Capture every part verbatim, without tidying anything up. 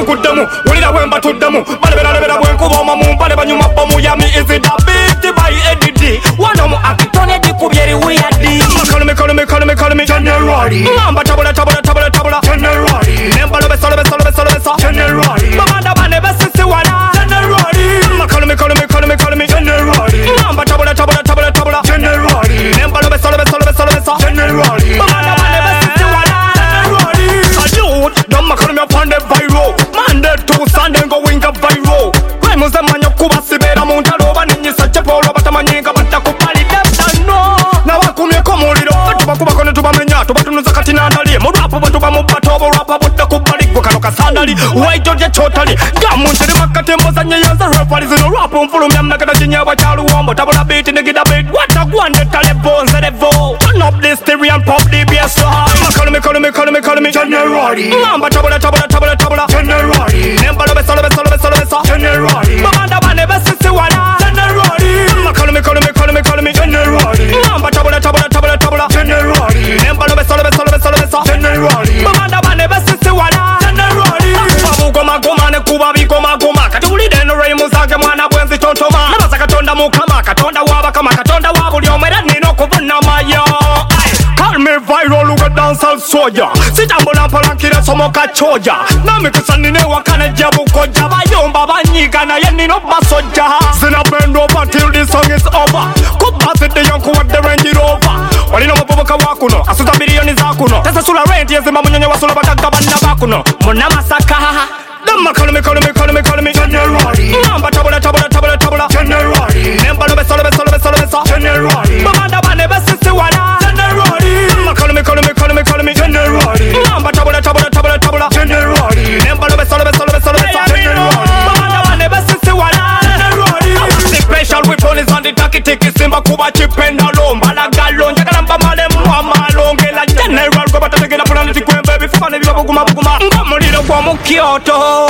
kuddemu ulira wemba tuddemu balebera lebera bwenkuba omamu mbale banyuma bomu yami is it a beat by Eddie wano mu akitone dikubyeri weirdi call me call me call me call me January mamba tabula tabula tabula tabula January nemba lobe solobe solobe solobe sa January manda bane besisi wala January call me call me call me call me January mamba tabula tabula tabula tabula January nemba lobe solobe solobe solobe sa January manda bane besisi wala January salute don't call me upon the viral Monday to Sunday going up viral rhymes them man yakuba sibera muntalo baninyi sache polo batamanyinga batakupali deptano na wakumye komuliro tubakuba kono tubamenya tubatunuza kati nandali murapo batuba mubato rapa budda kubali kano kasandali waito je chotali gamuntere makatembo sanye yanza rapali zino rapo mfulumya mnakata chinyaba chalu wombo tabula beat nigida beat what a gwande televo zerevo turn up this stereo and pop the bass so high call me call me call me call me January mamba tabula tabula tabula tabula January nemba lobe solobe solobe solobe sa January manda bane besisi wala January call me call me call me call me January mamba tabula tabula tabula tabula January nemba lobe solobe solobe solobe sa January manda bane besisi wala January babu goma goma ne kuba bi goma goma katuli deno ray muzage mwana bwenzi tontoma nabaza katonda mukama katonda waba kama katonda wabuli omera nino kubona mayo call me viral luga dancehall soja sitambula mpalankira somoka choja nami kusanine wakane jabu koja bayomba banyiga na ye nino basoja zina bend over till this song is over kubase de yonku wa the range rover walina maboboka wakuno asuza milioni za kuno tesa sula rent yezima munyonye wasula batagabana bakuno muna masaka Dama call me, call me, call me, call me January mamba tabula, tabula, tabula, tabula January nemba lobe, solobe, solobe, solobe sa January mamba bane besisi wala January call me, call me, call me, call me January mamba tabula, tabula, tabula, tabula January nemba lobe, solobe, solobe, solobe sa January mamba bane besisi wala January the special weapon is on the taki tiki simba kuba chipenda lomba la galon jakalamba male mwa malonge la general kwa bata tegela pulani tikwe baby fane biba buguma buguma ngamulira kwa mukioto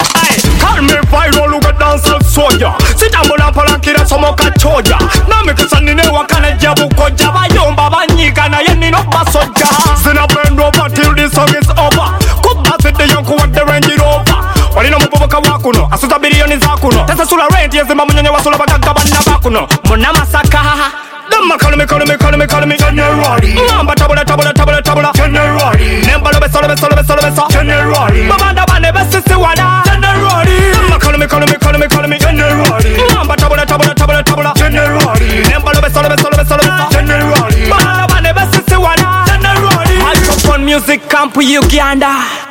call me viral luga dancehall soja sitambula mpalankira somoka choja nami kusanine wakane jabu koja bayomba banyiga na ye nino basoja zina bend over till this song is over kubase de yonku wa the range rover walina muboboka wakuno asuza bilioni za kuno tesa sula rent yezima munyonye wasula batagabana bakuno muna masaka Dama call me, call me, call me, call me January mamba tabula, tabula, tabula, tabula January nemba lobe, solobe, solobe, solobe sa January manda bane besisi wala January call me, call me, call me, call me January mamba tabula, tabula, tabula, tabula January nemba lobe, solobe, solobe, solobe sa January manda bane besisi wala January Microphone Music Camp Uganda.